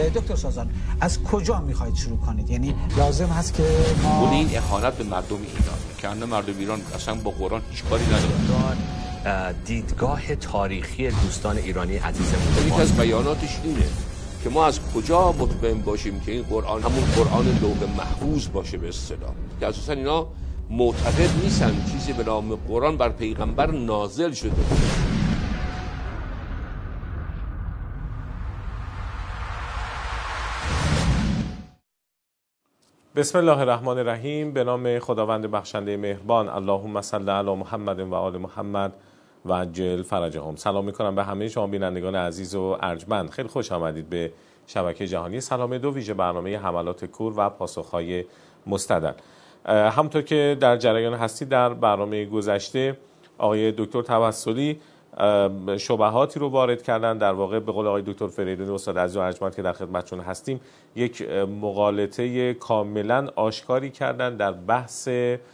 دکتر سازان از کجا میخواید شروع کنید؟ یعنی لازم هست که ما این اهانت به مردم ایران که اصلا مردم ایران اصلا با قرآن هیچ کاری ندارن. دیدگاه تاریخی دوستان ایرانی عزیزمون یکی از بیاناتش اینه که ما از کجا مطمئن باشیم که این قرآن همون قرآن لوح محفوظ باشه به اصطلاح، که اساسا اینا معتقد نیستن چیزی به نام قرآن بر پیغمبر نازل شده. بسم الله الرحمن الرحیم. به نام خداوند بخشنده مهربان. اللهم صل علی محمد و آل محمد و عجل فرجهم. سلام میکنم به همه شما بینندگان عزیز و ارجمند. خیلی خوش آمدید به شبکه جهانی سلام دو، ویژه برنامه حملات کور و پاسخهای مستدل. همونطور که در جریان هستید، در برنامه گذشته آقای دکتر توسلی شبهاتی رو وارد کردن. در واقع به قول آقای دکتر فریدونی استاد عزیز و ارجمند که در خدمتشون هستیم، یک مغالطه کاملا آشکاری کردن در بحث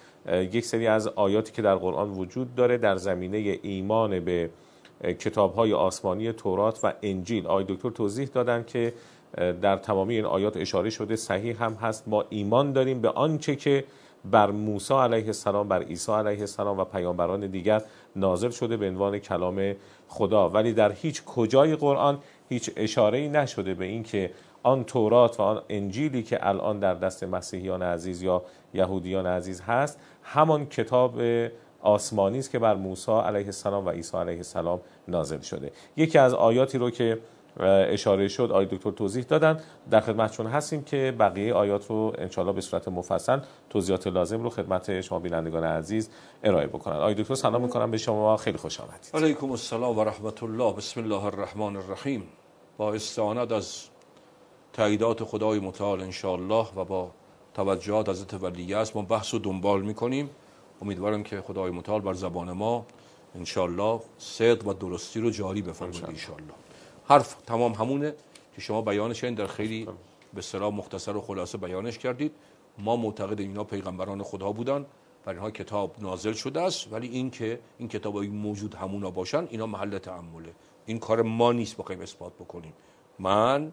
یک سری از آیاتی که در قرآن وجود داره در زمینه ایمان به کتاب‌های آسمانی تورات و انجیل. آقای دکتر توضیح دادن که در تمامی این آیات اشاره شده، صحیح هم هست، ما ایمان داریم به آنچه که بر موسی علیه السلام، بر عیسی علیه السلام و پیامبران دیگر نازل شده به عنوان کلام خدا، ولی در هیچ کجای قرآن هیچ اشاره‌ای نشده به این که آن تورات و آن انجیلی که الان در دست مسیحیان عزیز یا یهودیان عزیز هست همان کتاب آسمانی است که بر موسی علیه السلام و عیسی علیه السلام نازل شده. یکی از آیاتی رو که اشاره شد آقای دکتر توضیح دادن، در خدمتشون هستیم که بقیه آیات رو انشالله به صورت مفصل توضیحات لازم رو خدمت شما بینندگان عزیز ارائه بکنن. آقای دکتر سلام میکنم به شما، خیلی خوش آمدید. علیکم السلام و رحمت الله. بسم الله الرحمن الرحیم. با استعانت از تاییدات خدای متعال انشالله و با توجهات حضرت ولیه است ما بحث رو دنبال میکنیم. امیدوارم که خدای متعال بر زبان ما انشالله صدق و درستی رو جاری بفرماید انشالله. حرف تمام همونه که شما بیانش در خیلی به اصطلاح مختصر و خلاصه بیانش کردید. ما معتقد اینا پیغمبران خدا بودن، بر اینها کتاب نازل شده است، ولی این که این کتابای موجود همونا باشن اینا محل تأمله. این کار ما نیست بخوایم اثبات بکنیم. من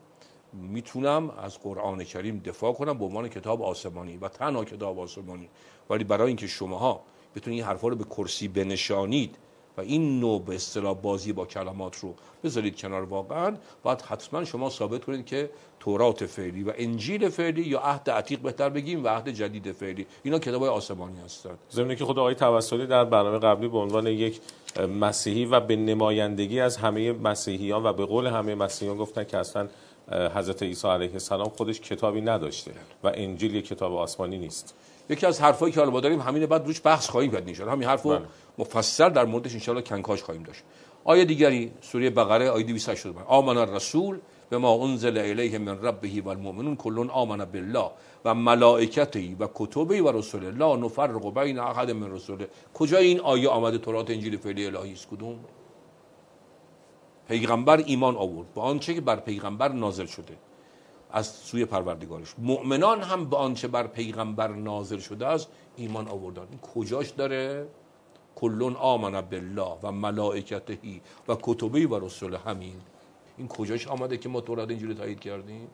میتونم از قرآن کریم دفاع کنم به عنوان کتاب آسمانی و تنها کتاب آسمانی، ولی برای اینکه شماها بتونید این حرفا رو به کرسی بنشانید و این نوع به اصطلاح بازی با کلمات رو بذارید کنار، واقعا باید حتما شما ثابت کنید که تورات فعلی و انجیل فعلی، یا عهد عتیق بهتر بگیم و عهد جدید فعلی، اینا کتابای آسمانی هستند. ضمن که خود آقای توسلی در برنامه قبلی به عنوان یک مسیحی و به نمایندگی از همه مسیحیان و به قول همه مسیحیان گفتن که اصلا حضرت عیسی علیه السلام خودش کتابی نداشته و انجیل یک کتاب آسمانی نیست. یکی از حرفایی که حالا ما داریم همینه، بعد روش بحث خواهیم کرد ان شاء الله. همین حرفو مفصل در موردش ان شاء الله کنکاش خواهیم داشت. آیه دیگری سوره بقره آیه 285: آمن الرسول بما انزل الیه من ربه والمؤمنون کل آمن بالله و ملائکته و کتبه و رسله لا نفرق بین احد من رسله. کجا این آیه آمده تورات انجیل فعلی الهی است؟ کدوم؟ پیغمبر ایمان آورد به آنچه که بر پیغمبر نازل شده از سوی پروردگارش. مؤمنان هم به آنچه بر پیغمبر نازل شده است ایمان آوردن. این کجاش داره؟ کلون آمن بالله و ملائکته و کتبه و رسله. همین این کجاش آمده که ما تورات انجیل تایید کردیم؟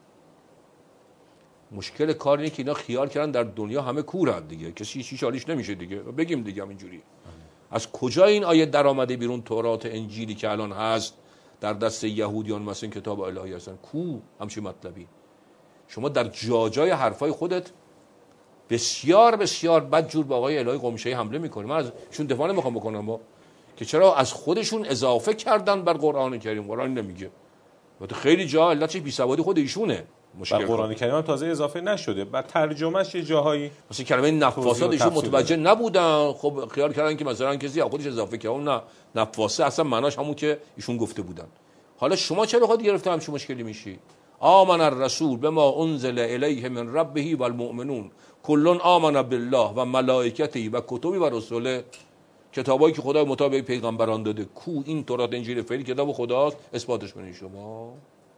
مشکل کار اینه که اینا خیال کردن در دنیا همه کورن دیگه، کسی چیش حالیش نمیشه دیگه، بگیم دیگه همینجوری. از کجا این آیه در آمده بیرون؟ تورات انجیلی که الان هست در دست یهودیان مثلا کتاب الهی هستن، کو همچین مطلبی؟ شما در جای حرفای خودت بسیار بسیار بدجور با آقای الهی قمشه‌ای حمله میکنی. من ازشون دفاع نمیخوام بکنم با که چرا از خودشون اضافه کردن بر قرآن کریم. قرآن نمیگه، البته خیلی جا علتش بی‌سوادی خود ایشونه. مشکل قرآن کریم تازه اضافه نشده، بعد ترجمهش یه جاهایی مثلا کلمه نفاسات ایشون متوجه نبودن، خب خیال کردن که مثلا کسی خودش اضافه کرده. نه، نفاسه اصلا معناش همون که ایشون گفته بودن. حالا شما چرا خود گرفته همچین مشکلی میشی؟ آمن الرسول بما انزل الیه من ربه والمؤمنون کل آمن بالله و ملائکته و کتبه و رسله. کتابایی که خدا مطابق پیغمبران داده، کو این تورات انجیل فعلی کتاب خداست؟ اثباتش کنید شما.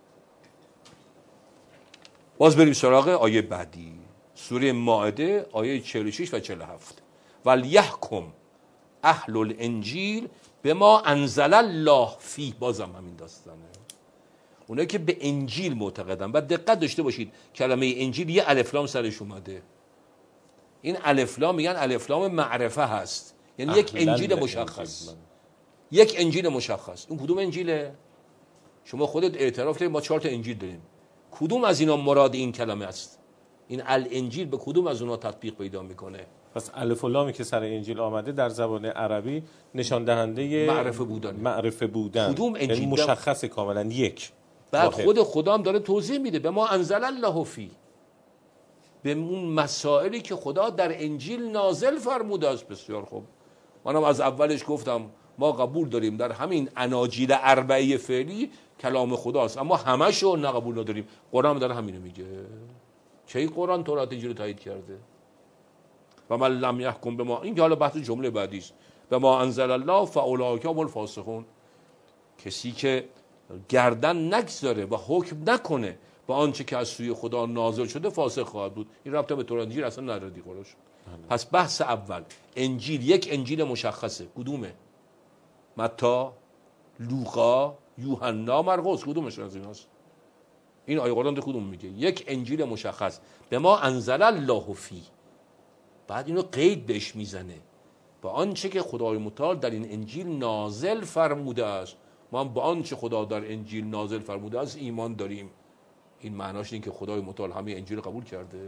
باز بریم سراغ آیه بعدی، سوره مائده آیه 46 و 47: ولیحکم اهل الانجیل بما انزل الله فیه. بازم همین داستانه. اونایی که به انجیل معتقدن. و دقت داشته باشید کلمه انجیل یه الف لام سرش اومده. این الف لام میگن الف لام معرفه هست، یعنی یک انجیل مشخص. یک انجیل مشخص. اون کدوم انجیله؟ شما خودت اعتراف دارید ما 4 تا انجیل داریم. کدوم از اینا مراد این کلمه است؟ این الانجیل به کدوم از اونها تطبیق پیدا میکنه؟ پس الف و لامی که سر انجیل آمده در زبان عربی نشان دهنده معرفه بودن. کدوم انجیل؟ یعنی مشخص کاملا یک. بعد خود خدا هم داره توضیح میده به ما انزل الله فی، به اون مسائلی که خدا در انجیل نازل فرموده است. بسیار خوب، منم از اولش گفتم ما قبول داریم در همین اناجیل اربعه فعلی کلام خداست، اما همه‌شو نه قبول نداریم. قرآن داره همینو میگه. کی قرآن تورات انجیل رو تایید کرده؟ و من لم یحکم بما، این که حالا بحث جمله بعدی است، بما انزل الله فاولئک هم الفاسقون. کسی که گردن نگذاره و حکم نکنه با آنچه که از سوی خدا نازل شده فاسق خواهد بود. این ربط به تورات انجیل اصلا نداره دیگه. پس بحث اول انجیل یک انجیل مشخصه. کدومه؟ متی، لوقا، یوحنا، مرقس، کدومش از ایناست؟ این آیه قرآن کدوم میگه؟ یک انجیل مشخص. به ما انزل الله فی، بعد اینو قید بهش میزنه با آنچه که خدای متعال در این انجیل نازل فرموده است. ما هم با آنچه خدا در انجیل نازل فرموده است ایمان داریم. این معناش این که خدای متعال همه انجیل قبول کرده.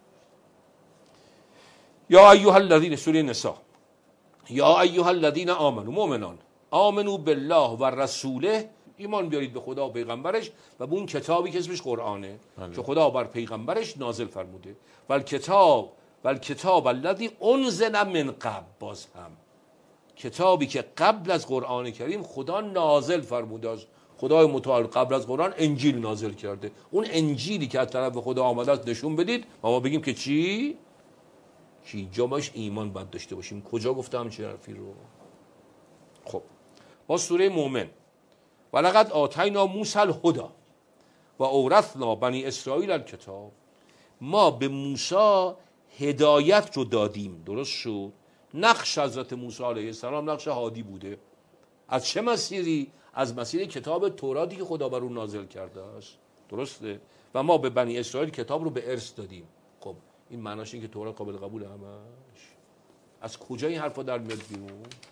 یا ایها الذین، سوره نساء، یا ایها الذین آمنوا، مؤمنان، آمنو بالله و رسوله، ایمان بیارید به خدا و پیغمبرش و به اون کتابی که اسمش قرآنه که خدا بر پیغمبرش نازل فرموده. والکتاب الذی انزل من قبل، باز هم کتابی که قبل از قرآن کریم خدا نازل فرموده است. خدای متعال قبل از قرآن انجیل نازل کرده. اون انجیلی که از طرف خدا آمده است نشون بدید و ما بگیم که چی؟ جامعش ایمان باید داشته باشیم. کجا گفتم چه حرفی رو؟ خب با سوره مومن، ولقد آتینا موسی الهدی و اورثنا بنی اسرائیل الکتاب، ما به موسی هدایت رو دادیم. درست شد؟ نقش حضرت موسی علیه السلام نقش هادی بوده. از چه مسیری؟ از مسیر کتاب توراتی که خدا بر اون نازل کرده است. درسته؟ و ما به بنی اسرائیل کتاب رو به ارث دادیم. خب این معناش این که تورات قابل قبول همش؟ از کجا این حرفا در میاد بیرون؟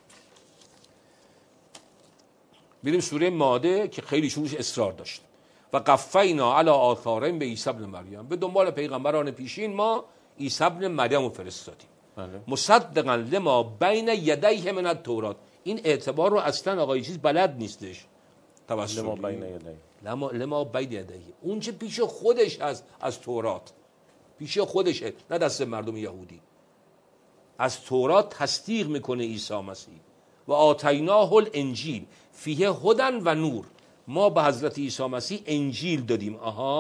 بریم سوره مائده که خیلی شروعش اصرار داشت. و قفینا علی آثارهم به عیسی ابن مریم، به دنبال پیغمبران پیشین ما عیسی ابن مریم رو فرستادیم. مصدقا لما بین یدیه من التورات. این اعتبار رو اصلا آقای چیز بلد نیستش. توسلی لما بین یدیه، اون چه پیش خودش از تورات، پیش خودشه، نه دست مردم یهودی. از تورات تصدیق میکنه عیسی مسیح. و آتیناه الانجیل فیه هدی و نور، ما به حضرت عیسی مسیح انجیل دادیم.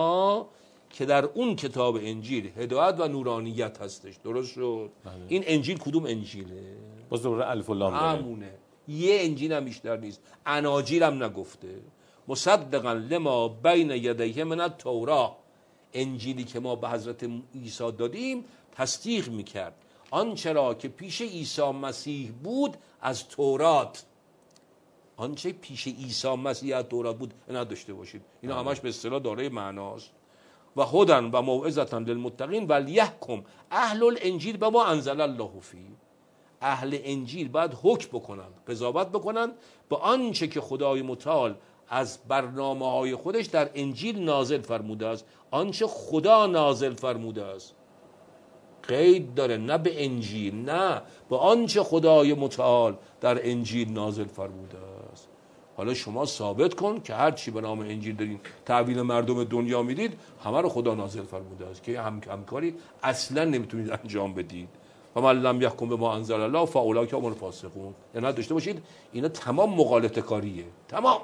که در اون کتاب انجیل هدایت و نورانیت هستش. درست شد؟ این انجیل کدوم انجیله؟ باز دوباره الف و لام همونه. یه انجیل هم بیشتر نیست. اناجیل هم نگفته. مصدقا لما بین یدیه من التورات، انجیلی که ما به حضرت عیسی دادیم تصدیق میکرد آنچه را که پیش عیسی مسیح بود از تورات. آنچه پیش عیسی مسیح از تورات بود نداشته باشید. اینا همش به اصطلاح دارای معناست. و هدی و موعظة للمتقین ولیحکم اهل الانجیل بما انزل الله فی، اهل انجیل باید حکم بکنن، قضاوت بکنن با آنچه که خدای متعال از برنامه‌های خودش در انجیل نازل فرموده است. آنچه خدا نازل فرموده است قید داره، نه به انجیل، نه با آنچه خدای متعال در انجیل نازل فرموده است. حالا شما ثابت کن که هر چی به نام انجیل دارین تحویل مردم دنیا میدید همه رو خدا نازل فرموده است، که همکاری اصلا نمیتونید انجام بدید. و من لم یحکم بما انزل الله فاولئک هم الفاسقون. یعنی داشته باشید اینا تمام مغالطه کاریه. تمام.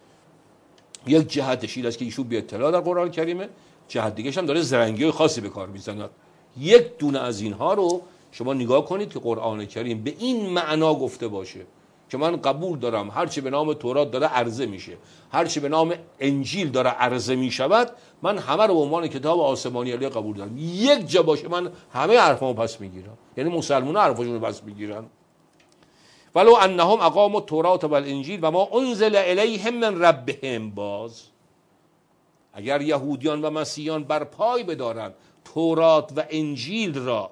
یک جهتش این است که ایشون بی اطلاع در قرآن کریمه، جهت دیگه‌ش هم داره زرنگی خاصی به کار میزنه. یک دونه از اینها رو شما نگاه کنید که قرآن کریم به این معنا گفته باشه که من قبول دارم هر چی به نام تورات داره عرضه میشه، هر چی به نام انجیل داره عرضه میشود، من همه رو به عنوان کتاب آسمانی علی قبول دارم. یک جا باشه من همه حرفامو پس میگیرم. یعنی مسلمان‌ها حرفاشون رو پس میگیرن. ولو انهم اقاموا التوراة والانجیل و ما انزل الیهم من ربهم. باز اگر یهودیان و مسیحیان بر پای بدارند تورات و انجیل را،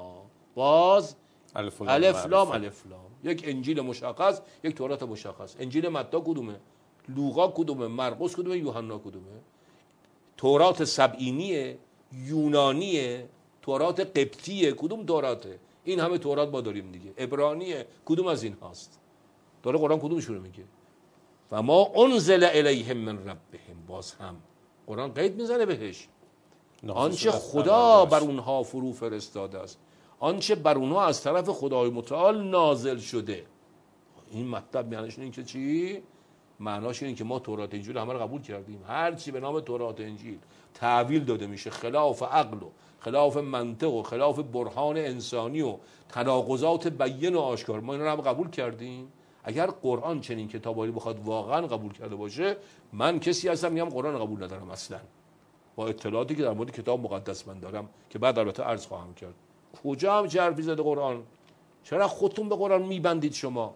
باز الف لام، یک انجیل مشخص، یک تورات مشخص. انجیل متی کدومه؟ لوقا کدومه؟ مرقس کدومه؟ یوحنا کدومه؟ تورات سبعینیه، یونانیه، تورات قبطیه، کدوم توراته؟ این همه تورات ما داریم دیگه. عبرانیه، کدوم از این هاست؟ داره قرآن کدومش رو میگه؟ و ما انزل الیهم من ربهم، باز هم قرآن قید میزنه بهش، آنچه خدا بر اونها فرو فرستاده است، آنچه بر اونها از طرف خدای متعال نازل شده. این مطلب معنیش اینه که چی؟ معناش اینه که ما تورات انجیل همه رو قبول کردیم. هر چی به نام تورات انجیل تعویل داده میشه خلاف عقل و خلاف منطق و خلاف برهان انسانی و تناقضات بیان و آشکار، ما اینا رو هم قبول کردیم. اگر قرآن چنین کتابی بخواد واقعا قبول کرده باشه، من کسی هستم میگم قرآن قبول ندارم اصلا، با اطلاعاتی که در مورد کتاب مقدس من دارم که بعد البته عرض خواهم کرد. کجا هم حرفی زده قرآن؟ چرا خودتون به قرآن میبندید؟ شما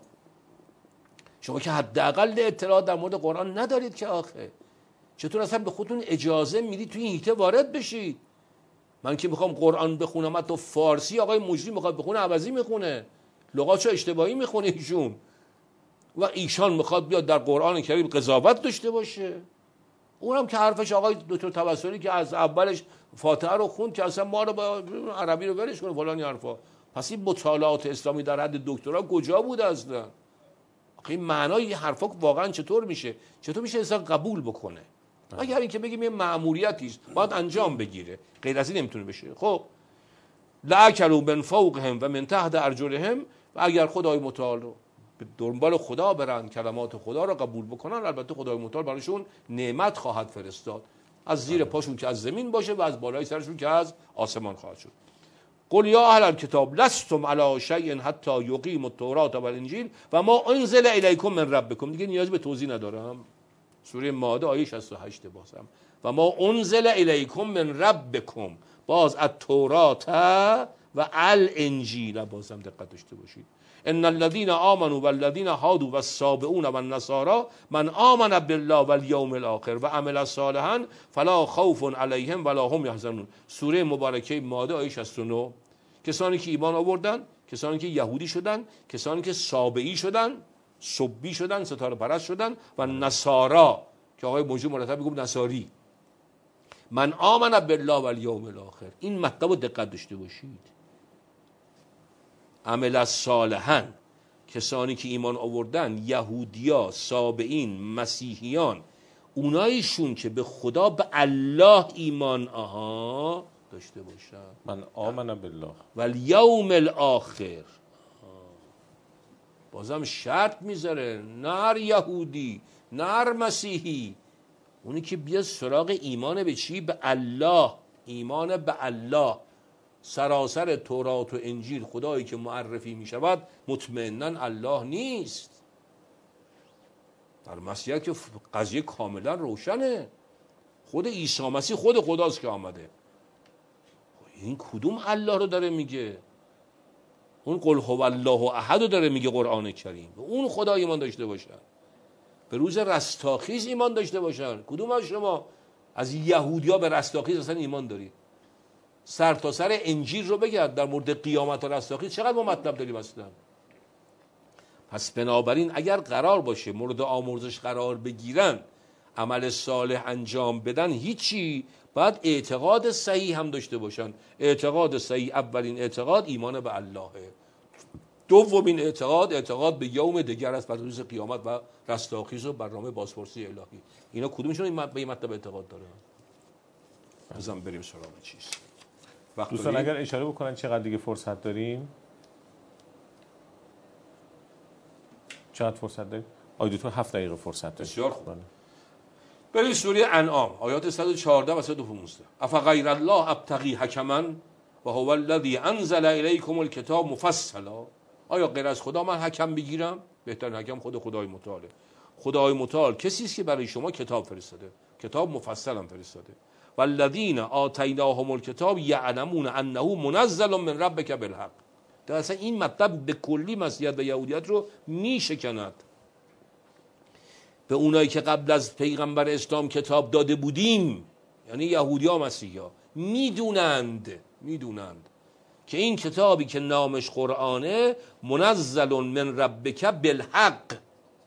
که حداقل اطلاعات در مورد قرآن ندارید که آخه چطور اصلا به خودتون اجازه میدید توی این هیته وارد بشید؟ من که میخوام قرآن بخونم، حتی فارسی آقای مجری میخواد بخونه عوضی میخونه، لغاتشو اشتباهی میخونه ایشون، و ایشان میخواد بیاد در قرآن کریم قضاوت داشته باشه. اونم که حرفش آقای دکتر توسلی که از اولش فاتحه رو خوند که اصلا ما رو با عربی رو ولش کنه فلان حرفا. پس این مطالعات اسلامی در حد دکترا کجا بوده اصلا؟ این معنای این حرفا واقعا چطور میشه انسان قبول بکنه؟ اگر اینکه بگیم یه مأموریتی است باید انجام بگیره، غیر از این نمیتونه بشه. خب لأکلوا من فوقهم و من تحت ارجلهم، و اگر خدای متعال رو به دنبال خدا برن، کلمات خدا رو قبول بکنن، البته خدای متعال براشون نعمت خواهد فرستاد، از زیر پاشون که از زمین باشه و از بالای سرشون که از آسمان خواهد شد. قل یا اهل الکتاب لستم علی شیء حتی یقیموا التوراة و الانجیل و ما انزل الیکم من ربکم. دیگه نیازی به توضیح ندارم. سوره مائده آیه 68 بازم و ما انزل الیکم من ربکم، باز التوراة و الانجیل، بازم دقت داشته باشید. ان الذين آمنوا والذين هادوا والصابئون والنصارى من آمن بالله والیوم الاخر و عمل صالحا فلا خوف علیهم ولا هم یحزنون. سوره مبارکه مائده آیه 69. کسانی که ایمان آوردن، کسانی که یهودی شدن، کسانی که صابئی شدن، صبی شدن، ستاره پرست شدن، و نصارا که آقای موجود مرتب میگه نصاری، من آمن بالله والیوم الاخر. این مطلب رو دقت داشته باشید. عمل صالحا، کسانی که ایمان آوردن، یهودیا، صابئین، مسیحیان، اونایشون که به خدا، به الله ایمان داشته باشن، من آمن بالله و الیوم الاخر. بازم شرط میذاره، نه هر یهودی، نه هر مسیحی، اونی که بیاد سراغ ایمان به چی؟ به الله. ایمان به الله، سراسر تورات و انجیل خدایی که معرفی می شود مطمئناً الله نیست. در مسیحیت که قضیه کاملا روشنه، خود عیسی مسیح خود خداست که آمده. این کدوم الله رو داره میگه؟ اون قل هو الله احد رو داره میگه قرآن کریم. اون خدا ایمان داشته باشن، به روز رستاخیز ایمان داشته باشن. کدوم از شما از یهودیا به رستاخیز اصلا ایمان دارید؟ سر تا سر انجیل رو بگرد در مورد قیامت و رستاخیز چقدر ما مطلب داریم اصلا. پس بنابراین اگر قرار باشه مورد آمرزش قرار بگیرن، عمل صالح انجام بدن، هیچی، باید اعتقاد صحیح هم داشته باشن. اعتقاد صحیح، اولین اعتقاد ایمان به اللهه، دومین اعتقاد به یوم دیگر است، بعد روز قیامت و رستاخیز و برنامه بازپرسی الهی. اینا کدومشون به این مطلب اعتقاد داره؟ بازم بریم سراغ چیز. دوستان اگر اشاره بکنن چقدر دیگه فرصت داریم؟ چقدر فرصت داریم؟ آیدتون 7 دقیقه فرصت داریم. بسیار خوب. بریم سوره انعام آیات 114 و 115. افغیر الله ابتغی حکما و هو الذی انزل الیکم الکتاب مفصلا. آیا غیر از خدا من حکم بگیرم؟ بهترین حکم خود خدای متعاله. خدای متعال کسی است که برای شما کتاب فرستاده، کتاب مفصل هم فرستاده. والذین آتیناهم الکتاب یعلمون انه منزل من ربک بالحق. در اصلا این مطلب به کلی مسیحیت و یهودیت رو میشکند. به اونایی که قبل از پیغمبر اسلام کتاب داده بودیم، یعنی یهودی ها مسیحی ها، میدونند که این کتابی که نامش قرآنه منزل من ربک بالحق.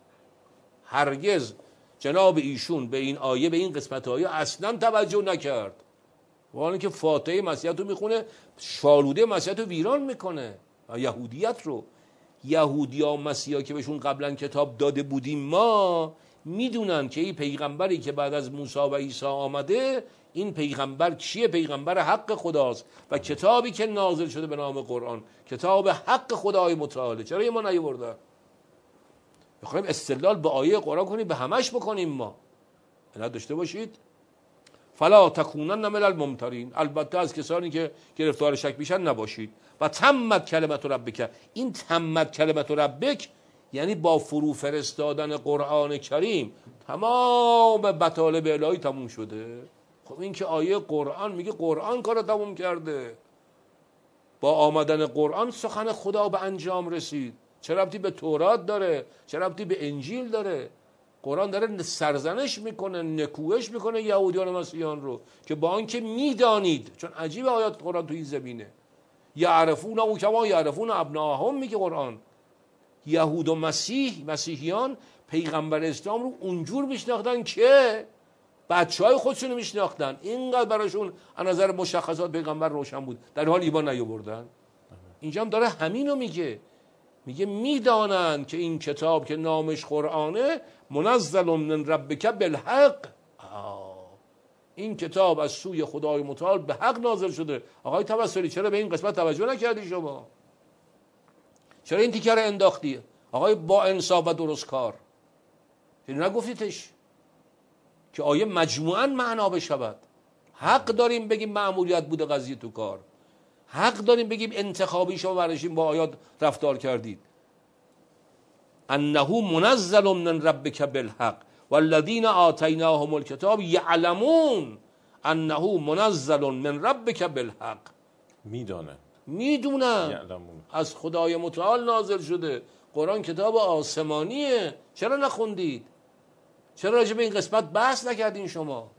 هرگز جناب ایشون به این آیه، به این قسمت آیه اصلا توجه نکرد، والا که فاتحه مسیحیت رو میخونه، شالوده مسیحیت رو ویران میکنه. یهودیت رو، یهودی ها و مسیحی ها که بهشون قبلا کتاب داده بودیم ما، میدونن که این پیغمبری که بعد از موسی و عیسی آمده، این پیغمبر چیه؟ پیغمبر حق خداست و کتابی که نازل شده به نام قرآن کتاب حق خدای متعاله. چرا یه ما نیاوردن؟ بخوایم استدلال به آیه قرآن کنیم، به همش بکنیم ما. اینا داشته باشید. فلا تکونن من الممترین، البته از کسانی که گرفتار شک میشن نباشید. و تمت کلمت ربک، این تمت کلمت ربک یعنی با فرو فرستادن قرآن کریم تمام مطالب الهی تموم شده. خب این که آیه قرآن میگه قرآن کارو تموم کرده، با آمدن قرآن سخن خدا به انجام رسید. چه ربطی به تورات داره؟ چه ربطی به انجیل داره؟ قرآن داره سرزنش میکنه، نکوهش میکنه یهودیان و مسیحیان رو که با آنکه میدانید، چون عجیب آیات قرآن تو این زمینه، یعرفون او کما یعرفون ابناءهم، میگه قرآن یهود و مسیحیان پیغمبر اسلام رو اونجور میشناختن که بچهای خودشون میشناختن. اینقدر براشون از نظر مشخصات پیغمبر روشن بود، در حال ایمان نیاوردن. اینجا هم داره همینو میگه میدانن که این کتاب که نامش قرآنه منزل من ربک بالحق، این کتاب از سوی خدای متعال به حق نازل شده. آقای توسلی چرا به این قسمت توجه نکردی شما؟ چرا این تیکه رو انداختی؟ آقای با انصاف و درست کار، چرا نگفتیتش که آیه مجموعاً معنا بشود؟ حق داریم بگیم مأموریت بوده قضیه تو کار، حق داریم بگیم انتخابی شما برشیم با آیات رفتار کردید. انه منزل من ربک بالحق والذین آتیناهم الکتاب یعلمون انه منزل من ربک بالحق. میدونن از خدای متعال نازل شده. قرآن کتاب آسمانیه. چرا نخوندید؟ چرا راجع به این قسمت بحث نکردین شما؟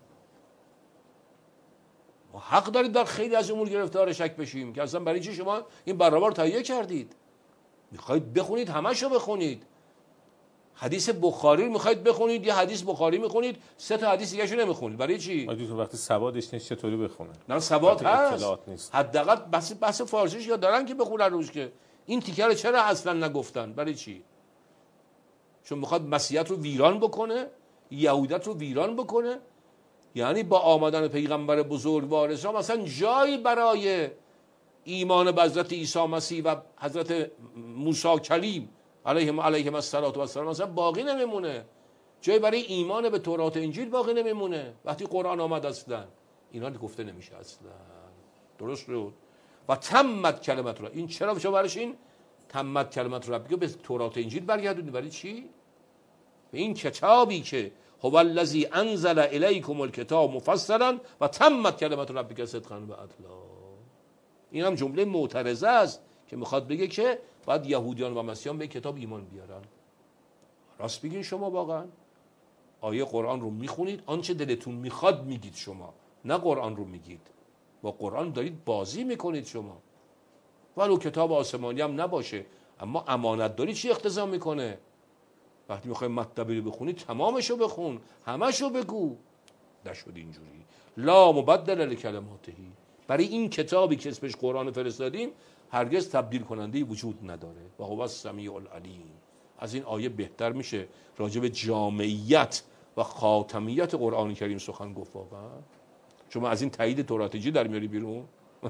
ما حق دارید در خیلی از امور گرفتار شک بشیم که اصلا برای چی شما این برنامه رو تهیه کردید؟ میخواید بخونید، همشو بخونید. حدیث بخاری رو میخواید بخونید، یه حدیث بخاری میخونید، 3 تا حدیث دیگه شو نمیخونید. برای چی؟ تو وقتی سوادش نیست چطوری بخونه؟ نه سواد هست، حداقل بس فارسیش یا دارن که بخونن روش. که این تیکه رو چرا اصلا نگفتن؟ برای چی؟ چون میخواد مسیحیت رو ویران بکنه، یهودیت رو ویران بکنه. یعنی با آمدن پیغمبر بزرگوار اسلام اصلا جایی برای ایمان به حضرت عیسی مسیح و حضرت موسی کلیم علیهم السلام اصلا باقی نمیمونه. جایی برای ایمان به تورات و انجیل باقی نمیمونه وقتی قرآن آمد. اصلا اینا گفته نمیشه اصلا. درست شد؟ و تمت کلمت رو، این چرا شما برش این تمت کلمت رو به تورات و انجیل برگردونید؟ برای چی؟ به این کتابی که هو الذی انزل الیکم الکتاب مفصلا و تمت کلمت ربک صدقا و عدلا. این هم جمله معترضه است که میخواد بگه که باید یهودیان و مسیحیان به کتاب ایمان بیارن. راست بگین شما واقعا؟ آیه قرآن رو میخونید، آنچه دلتون میخواد میگید شما، نه قرآن رو میگید. با قرآن دارید بازی میکنید شما. ولو کتاب آسمانی هم نباشه، اما امانت داری چی اقتضا میکنه؟ وقتی میخوای مطلبی رو بخونی تمامشو بخون، همشو بگو. نشد اینجوری. لا مبدل لکلماته. برای این کتابی که اسمش قرآن فرستادیم هرگز تبدیل کننده‌ای وجود نداره. و هو السمیع العلیم. از این آیه بهتر میشه راجع به جامعیت و خاتمیت قرآن کریم سخن گفت واقعا. شما از این تایید تورات انجیل در میاری بیرون.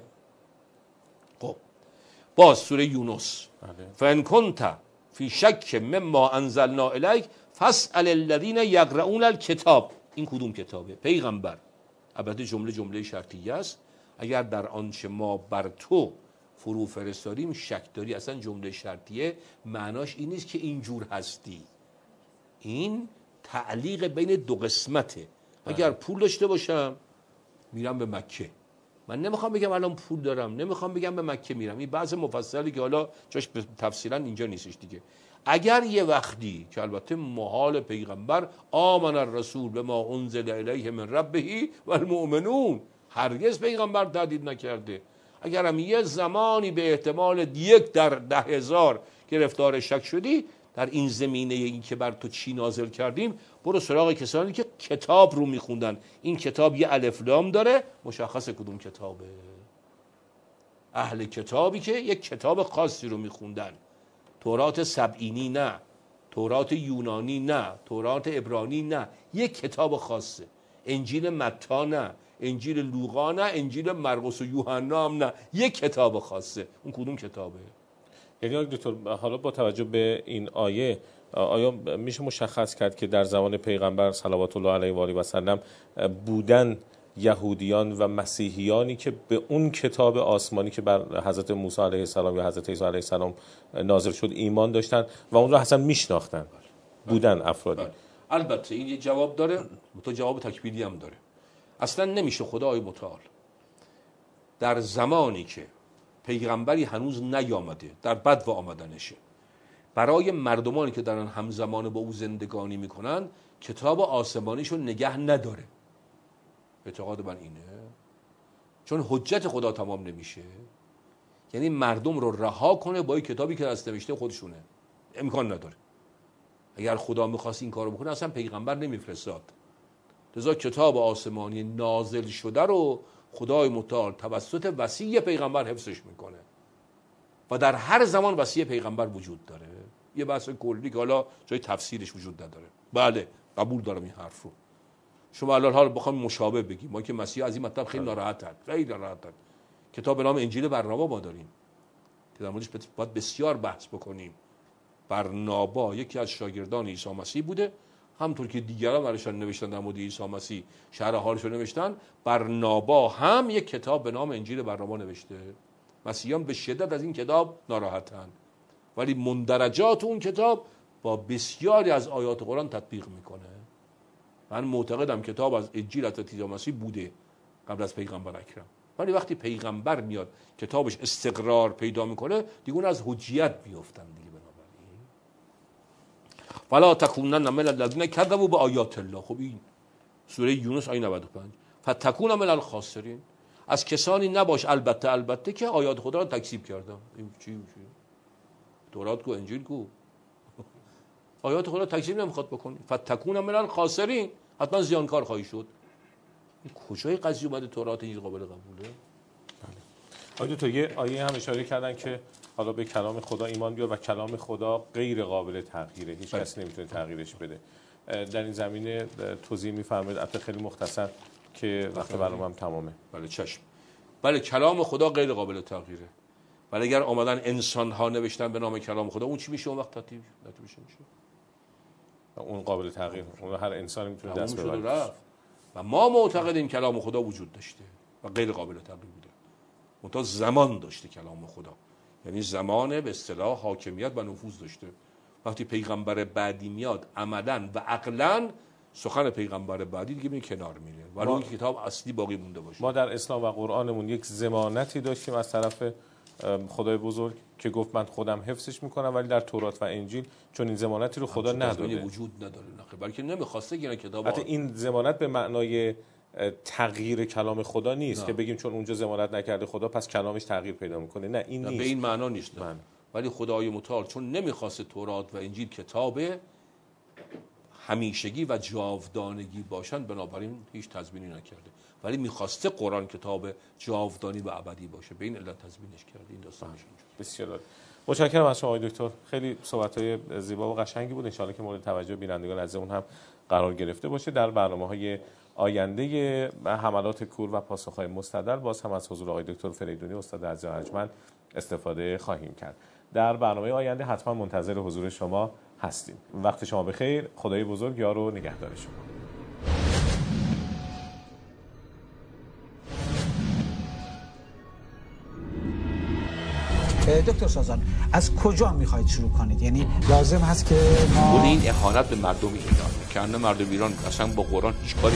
خب باز سوره یونس، فان کنت فی شک مما انزلنا الیک فاسأل الذین یقرؤون الکتاب. این کدوم کتابه؟ پیغمبر. البته جمله شرطیه است. اگر در آنچه ما بر تو فرو فرستادیم شک داری، اصلا جمله شرطیه معناش این نیست که اینجور هستی. این تعلیق بین دو قسمته. اگر پول داشته باشم میرم به مکه، من نمیخوام بگم الان پول دارم، نمیخوام بگم به مکه میرم. این بعض مفصلی که حالا جاش تفصیلا اینجا نیستش دیگه. اگر یه وقتی که البته محال پیغمبر آمن الرسول بما انزل الیه من ربه و المؤمنون، هرگز پیغمبر تهدید نکرده. اگر هم یه زمانی به احتمال 1 در 10,000 گرفتار شک شدی در این زمینه این که بر تو چی نازل کردیم، برو سراغ کسانی که کتاب رو میخوندن. این کتاب یه الف لام داره، مشخص کدوم کتابه. اهل کتابی که یک کتاب خاصی رو میخوندن، تورات سبعینی نه، تورات یونانی نه، تورات عبرانی نه، یک کتاب خاصه. انجیل متی نه، انجیل لوقا نه، انجیل مرقس و یوحنا هم نه، یک کتاب خاصه. اون کدوم کتابه؟ یعنی دکتر حالا با توجه به این آیه آیا میشه مشخص کرد که در زمان پیغمبر صلوات الله علیه و آله و سلم بودن یهودیان و مسیحیانی که به اون کتاب آسمانی که بر حضرت موسی علیه السلام یا حضرت عیسی علیه السلام نازل شد ایمان داشتن و اون را اصلا میشناختن؟ بودن افرادی. البته این یه جواب داره، تو جواب تکمیلی هم داره. اصلا نمیشه خدای متعال در زمانی که پیغمبری هنوز نیامده، در بدو آمدنشه، برای مردمانی که دارن همزمان با او زندگانی میکنن کتاب آسمانیشو نگه نداره. اعتقاد من اینه، چون حجت خدا تمام نمیشه. یعنی مردم رو رها کنه با این کتابی که دست نوشته خودشونه، امکان نداره. اگر خدا میخواست این کارو بکنه اصلا پیغمبر نمیفرستاد. لذا کتاب آسمانی نازل شده رو خدای متعال توسط وصی پیغمبر حفظش میکنه و در هر زمان وصی پیغمبر وجود داره. یه بحث کلی که حالا جای تفسیرش وجود نداره. بله قبول دارم این حرف رو. شما الان حالا بخوام مشابه بگیم، ما که مسیح از این مطلب خیلی ناراحتن، خیلی ناراحتن. کتاب به نام انجیل برنابا ما داریم که در موردش باید بسیار بحث بکنیم. برنابا یکی از شاگردان عیسی مسیح بوده، همونطور که دیگران برایشان نوشتن در مورد عیسی مسیح شرح حالش رو نوشتن، برنابا هم یک کتاب به نام انجیل برنابا نوشته. مسیحیان به شدت از این کتاب ناراحتن، ولی مندرجات اون کتاب با بسیاری از آیات قرآن تطبیق میکنه. من معتقدم کتاب از انجیل حضرت عیسی مسیح بوده قبل از پیغمبر اکرم، ولی وقتی پیغمبر میاد کتابش استقرار پیدا میکنه دیگه اون از حجیت میافتن دیگه. بنابراین ولا تکونن من الذین کذبوا بآیات الله. خب این سوره یونس آیه 95. فتکون من الخاسرین، از کسانی نباش البته که آیات خدا را تکذیب کردم. این چی؟ تورات کو، انجیل کو، آیات خدا تکذیب نمیخواد بکنی. فتکون من الخاسرین، حتما زیانکار خواهی شد. این کجای قضیه اومده تورات این قابل قبوله؟ آیه تو یه آیه هم اشاره کردن که حالا به کلام خدا ایمان بیار و کلام خدا غیر قابل تغییره، هیچ کس نمیتونه تغییرش بده. در این زمینه توضیح میفرمایید البته خیلی مختصر که وقت برنامه‌ام تمامه. بله چشم. بله کلام خدا غیر قابل تغییره. ولی اگر آمدن انسان ها نوشتن به نام کلام خدا، اون چی میشه اون وقت؟ ترتیب میشه. اون قابل تغییر، اون هر انسانی میتونه دست ببره. و ما معتقدیم کلام خدا وجود داشته و غیر قابل تغییر بوده. منتها زمان داشته کلام خدا، یعنی زمان به اصطلاح حاکمیت و نفوذ داشته. وقتی پیغمبر بعدی میاد عملاً و عقلاً سخن پیغمبر بعدی دیگه می کنار میره، ولی اون کتاب اصلی باقی مونده باشه. ما در اسلام و قرآنمون یک ضمانتی داشتیم از طرف خدای بزرگ که گفت من خودم حفظش میکنم، ولی در تورات و انجیل چون این ضمانتی رو خدا نداده، وجود نداره، بلکه نمیخواسته گیرن کتاب. حتی این ضمانت به معنای تغییر کلام خدا نیست که بگیم چون اونجا ضمانت نکرده خدا پس کلامش تغییر پیدا میکنه. نه این نیست، به این معنا نیست. ولی خدای متعال چون نمیخواسته تورات و انجیل کتاب همیشگی و جاودانگی باشن، بنابراین هیچ تضمینی نکرده. ولی میخواسته قرآن کتاب جاودانی و ابدی باشه، به این علت تضمینش کرده. این داستانش اینجوری. بسیار متشکرم از شما آقای دکتر، خیلی صحبت‌های زیبا و قشنگی بود. ان شاءالله که مورد توجه بینندگان عزیزمون هم قرار گرفته باشه. در برنامه‌های آینده حملات کور و پاسخ‌های مستدل باز هم از حضور آقای دکتر فریدونی استاد عزیز ارجمند استفاده خواهیم کرد. در برنامه آینده حتما منتظر حضور شما هستیم. وقت شما بخیر. خدای بزرگ یار و نگهدار شما. دکتر سازان از کجا میخواید شروع کنید؟ یعنی لازم هست که ما این اهانت به مردم ایران که انه مردم ایران اصلا با قرآن هیچ کاری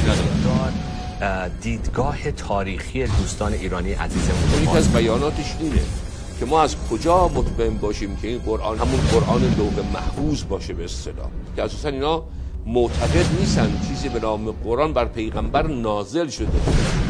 ندارن. دیدگاه تاریخی دوستان ایرانی عزیزمون یکی از بیاناتش اینه که ما از کجا مطمئن باشیم که این قرآن همون قرآن لوح محفوظ باشه به اصطلاح، که اساسا اینا معتقد نیستن چیزی به نام قرآن بر پیغمبر نازل شده.